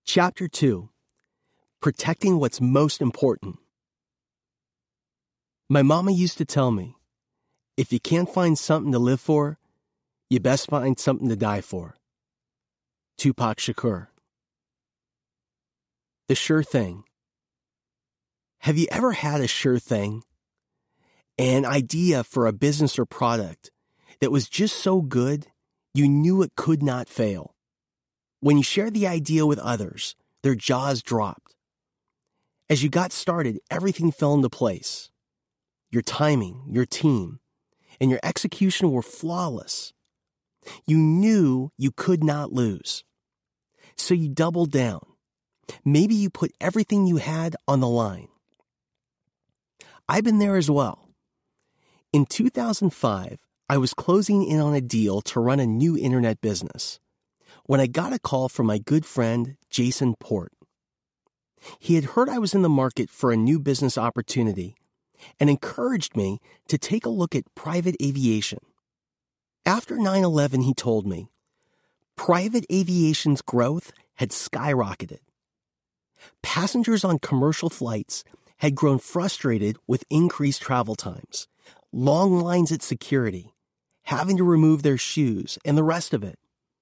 Chapter 2. Protecting What's Most Important. My mama used to tell me, if you can't find something to live for, you best find something to die for. Tupac Shakur. The sure thing. Have you ever had a sure thing? An idea for a business or product that was just so good, you knew it could not fail. When you shared the idea with others, their jaws dropped. As you got started, everything fell into place. Your timing, your team, and your execution were flawless. You knew you could not lose. So you doubled down. Maybe you put everything you had on the line. I've been there as well. In 2005, I was closing in on a deal to run a new internet business when I got a call from my good friend, Jason Port. He had heard I was in the market for a new business opportunity and encouraged me to take a look at private aviation. After 9/11, he told me, private aviation's growth had skyrocketed. Passengers on commercial flights had grown frustrated with increased travel times, long lines at security, having to remove their shoes, and the rest of it.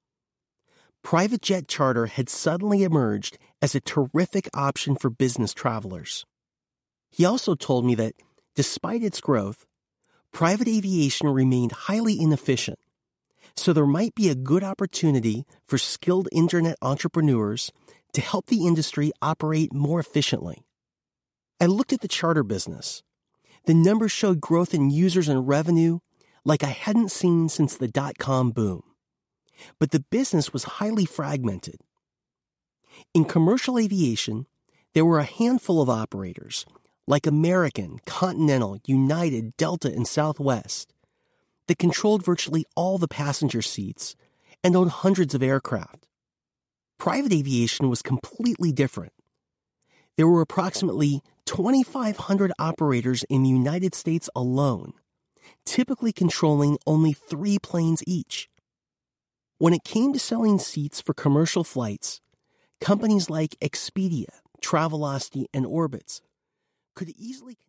Private jet charter had suddenly emerged as a terrific option for business travelers. He also told me that, despite its growth, private aviation remained highly inefficient, so there might be a good opportunity for skilled internet entrepreneurs to help the industry operate more efficiently. I looked at the charter business. The numbers showed growth in users and revenue like I hadn't seen since the dot-com boom. But the business was highly fragmented. In commercial aviation, there were a handful of operators, like American, Continental, United, Delta, and Southwest, that controlled virtually all the passenger seats and owned hundreds of aircraft. Private aviation was completely different. There were approximately 2,500 operators in the United States alone, typically controlling only 3 planes each. When it came to selling seats for commercial flights, companies like Expedia, Travelocity, and Orbitz could easily